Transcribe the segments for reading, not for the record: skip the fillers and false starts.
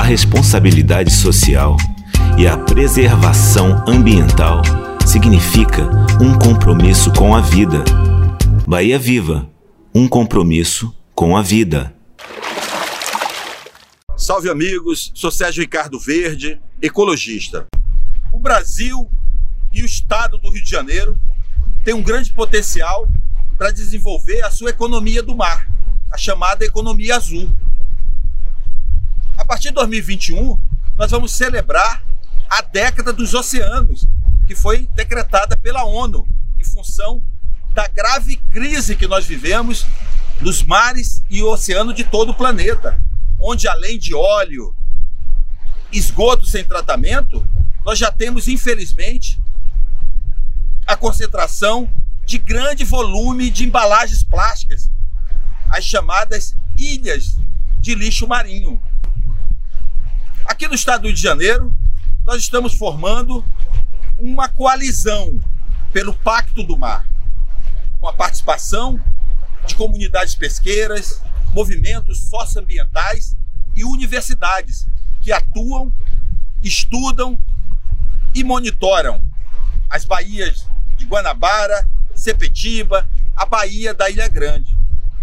A responsabilidade social e a preservação ambiental significa um compromisso com a vida. Bahia Viva, um compromisso com a vida. Salve amigos, sou Sérgio Ricardo Verde, ecologista. O Brasil e o estado do Rio de Janeiro têm um grande potencial para desenvolver a sua economia do mar, a chamada economia azul. A partir de 2021, nós vamos celebrar a década dos oceanos, que foi decretada pela ONU em função da grave crise que nós vivemos nos mares e o oceano de todo o planeta, onde além de óleo, esgoto sem tratamento, nós já temos, infelizmente, a concentração de grande volume de embalagens plásticas, as chamadas ilhas de lixo marinho. Aqui no estado do Rio de Janeiro, nós estamos formando uma coalizão pelo Pacto do Mar, com a participação de comunidades pesqueiras, movimentos socioambientais e universidades que atuam, estudam e monitoram as baías de Guanabara, Sepetiba, a Baía da Ilha Grande.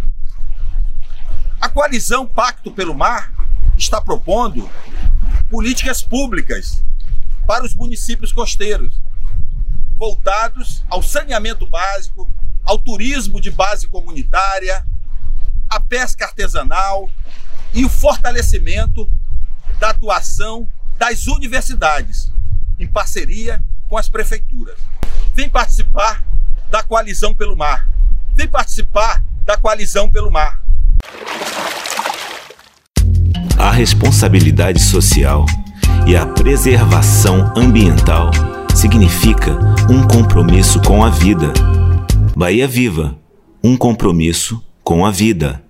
A coalizão Pacto pelo Mar está propondo políticas públicas para os municípios costeiros, voltados ao saneamento básico, ao turismo de base comunitária, à pesca artesanal e o fortalecimento da atuação das universidades, em parceria com as prefeituras. Vem participar da Coalizão pelo Mar. Vem participar da Coalizão pelo Mar. A responsabilidade social e a preservação ambiental significa um compromisso com a vida. Bahia Viva, um compromisso com a vida.